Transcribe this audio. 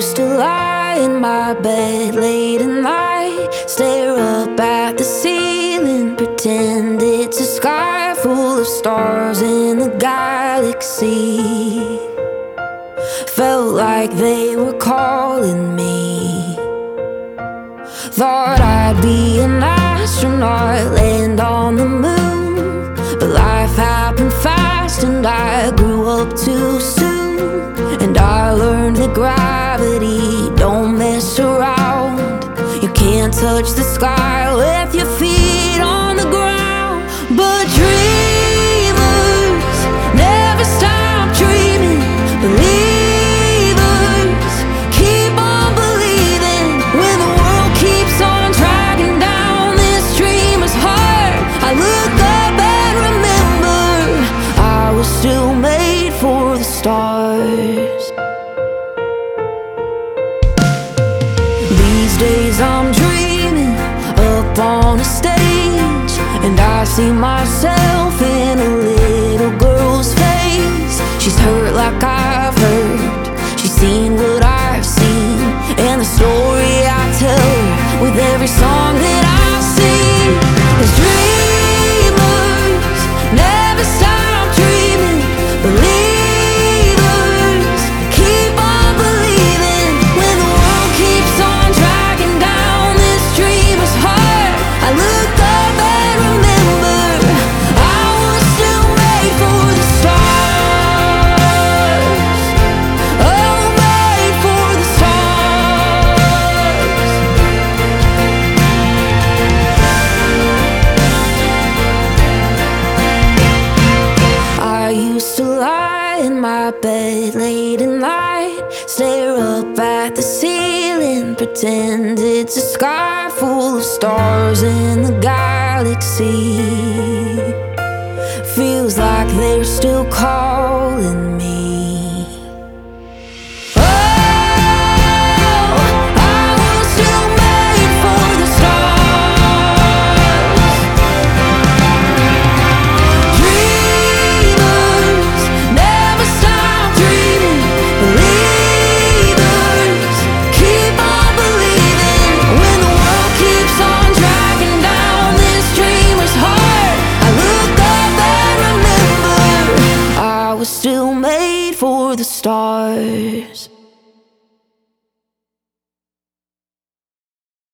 used to lie in my bed late at night, stare up at the ceiling, pretend it's a sky full of stars in the galaxy. Felt like they were calling me. Thought I'd be an astronaut, land on the moon, but life happened fast and I grew up too soon. And I learned that gravity don't mess around. You can't touch the sky with your feet on the ground. But dreamers never stop dreaming. Believers keep on believing. When the world keeps on dragging down, this dream is hard. I look up and remember I was still made for the stars. These days I'm dreaming up on a stage, and I see myself in a little girl's face. She's hurt like I've hurt, she's seen what I've seen, and the story I tell her with every song that I sing is dreamers never stop dreaming. Believers keep on believing. When the world keeps on dragging down, this dream is hard. I look up and remember I was still made for the stars. Oh, made for the stars. I used to lie in my bed late at night, stare up at the ceiling, pretend it's a sky full of stars in the galaxy. Feels like they're still calling